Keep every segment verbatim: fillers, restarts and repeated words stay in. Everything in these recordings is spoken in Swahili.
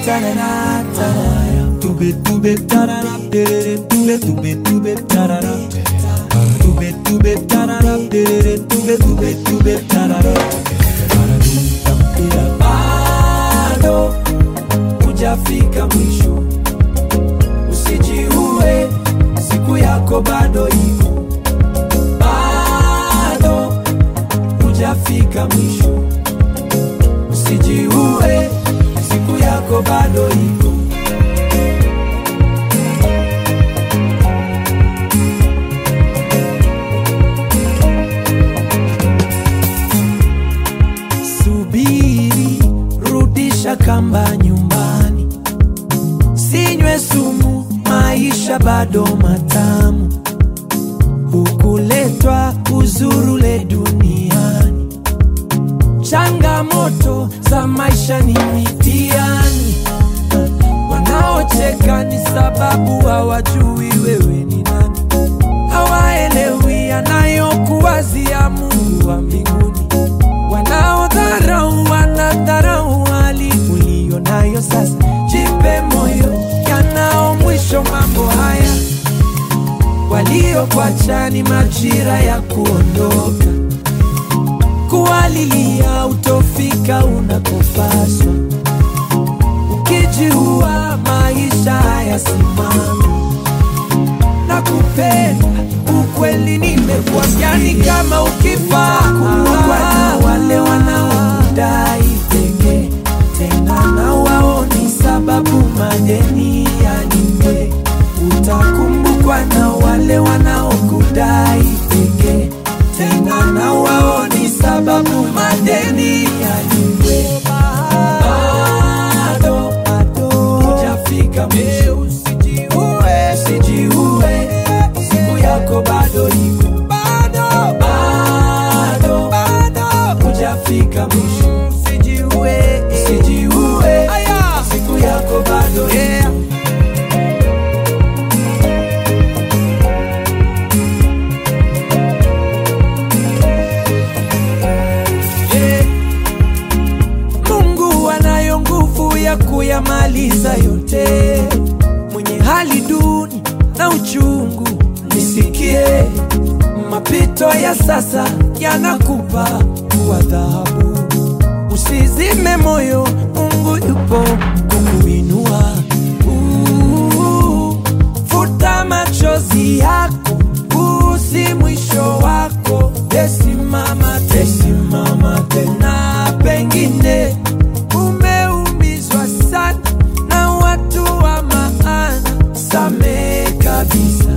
tarara tarara. Tube tube tarara terere tube tube tube tarara. Tube tube tarara terere tube tube tube tarara. Bado hujafika mwisho, usijiue, siku yako bado iko. Bado hujafika mwisho, usijiue, siku yako bado iko. Subiri, rudisha kamba nyumbani, sinywe sumu, maisha bado matamu. Hukuletwa uzurule duniani, changamoto za maisha ni mitihani. Wanaocheka ni sababu hawajui wewe ni nani, hawaelewi anayokuwazia Mungu wa mbinguni. Wanaodharau wanadharau hali ulio nayo sasa. Jipe moyo, yanao mwisho mambo haya. Waliokuacha ni majira ya kuondoka, kuwalilia utofika unakopaswa. Ukijiua maisha hayasimami. Nakupenda ukweli nimekuambia, ni kama ukifa kuwa na wale wanaokudai pekee. Tena na wao ni sababu madeni yalipe. Utakumbukwa na wale wanaokudai pekee. Tena na wao ni sababu madeni yalipe. Bado bado hujafika mwisho, usijiue, usijiue, siku yako bado iko. Bado bado bado hujafika mwisho, usijiue, usijiue, siku yako bado iko. Mungu anayo nguvu ya kuyamaliza yote. Mwenye hali duni na uchungu nisikie, mapito ya sasa yanakupa kuwa dhahabu. Usizime moyo, Mungu yupo kukuinua. Uh, futa machozi yako, usi mwisho wako. Tesimama, tesimama tena. Pengine umeumizwa sana na watu wa maana, samehe kabisa.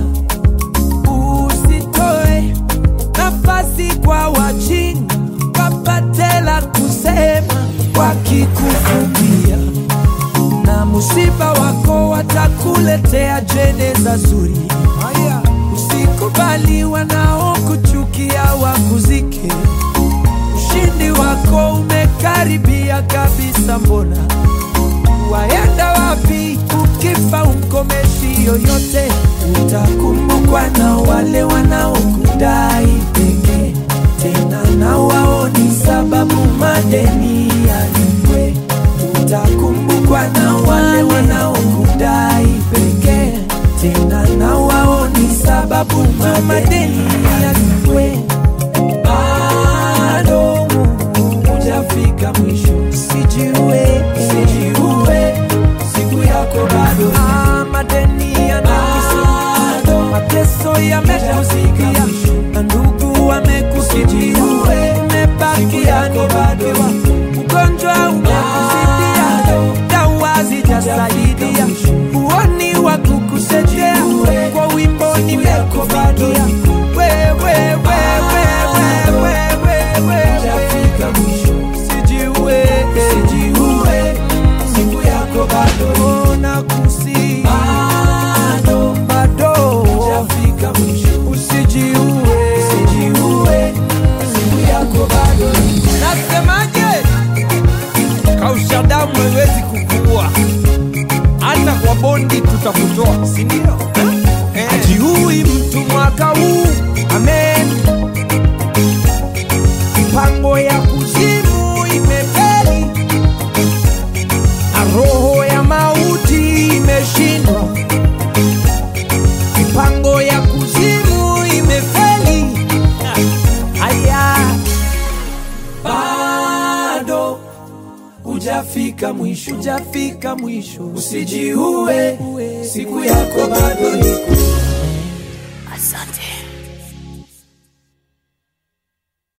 Usitoe nafasi kwa wajinga wapate la kusema wakikufumbia. Na musiba wako watakuletea jeneza zuri. Usikubali wanaokuchukia wakuzike. Ushindi wako umekaribia kabisa, mbona waenda wapi? Ukifa umkomeshi yoyote. Utakumbukwa na wale wanaokudai pekee. Tena na wao ni sababu madeni yalipwe. Utakumbukwa na wale wanaokudai pekee. Tena na wao ni sababu madeni yalipwe. Bado hujafika mwisho, usijiue, usijiue, siku yako bado. Ah, madeni yanakisumbua, mateso yamekuzidia, na ndugu wamekukimbia. Umebakia ni bado, ugonjwa umekuzidia, dawa hazijasaidia. Huoni wa kukusaidia, kwa wimbo nimekufikia. Wewe wewe wewe wewe hujafika mwisho, usijiue, usijiue, siku yako bado. Nakusihi, bado bado hujafika mwisho, usijiue, usijiue, siku yako bado. Nasemaje? hujafika mwisho, hujafika mwisho. Usijiue, siku yako bado iko. Asante.